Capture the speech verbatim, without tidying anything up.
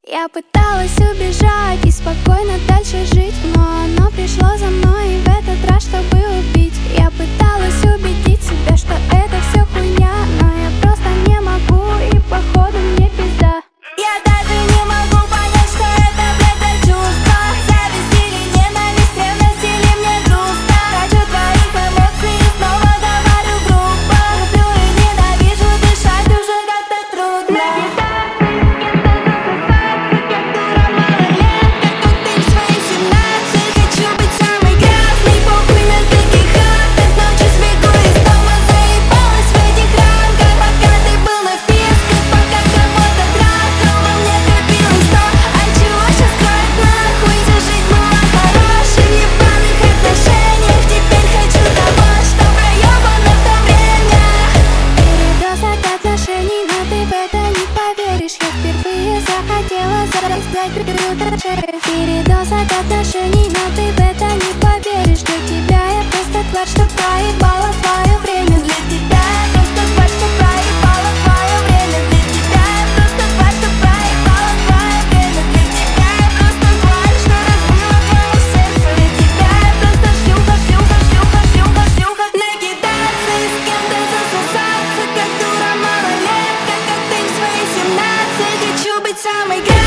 Я пыталась убежать и спокойно дальше жить, но оно пришло за мной и в этот раз, чтобы убить. Я пыталась убедить себя, что это все хуйня, но я просто не могу и походу мне пизда. Я даже не могу понять, что это, блядь, за чувство. Зависть или ненависть, ревность или мне грустно. Хочу твоих эмоций и снова говорю грубо. Люблю и ненавижу, дышать уже как-то трудно. Передоз от отношений, но ты в это не поверишь. Для тебя я просто тварь, что проебала твое время. Для тебя я просто тварь, что проебала твое время. Для тебя я просто тварь, что проебала твое время. Для тебя я просто тварь, что разбила твое сердце. Для тебя я просто шлюха, шлюха, шлюха, шлюха, шлюха. Накидаться и с кем-то засосаться, как дура малолетка, как ты в свои семнадцать. Хочу быть самой грязной.